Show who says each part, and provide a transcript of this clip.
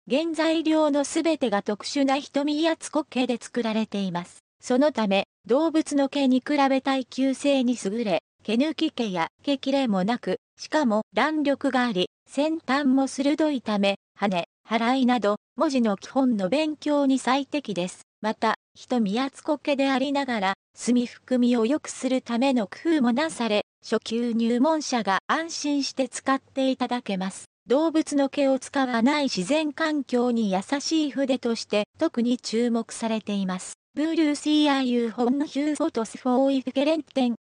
Speaker 1: 原材料のすべてが特殊な瞳圧固形で作られています。そのため、動物の毛に比べ耐久性に優れ、毛抜き毛や毛切れもなく、しかも弾力があり、先端も鋭いため、羽、払いなど、文字の基本の勉強に最適です。また、瞳圧固形でありながら、墨含みを良くするための工夫もなされ、初級入門者が安心して使っていただけます。動物の毛を使わない自然環境に優しい筆として特に注目されています。ブルーシーアーユー本ヒューフォトスフォーイフゲレンテン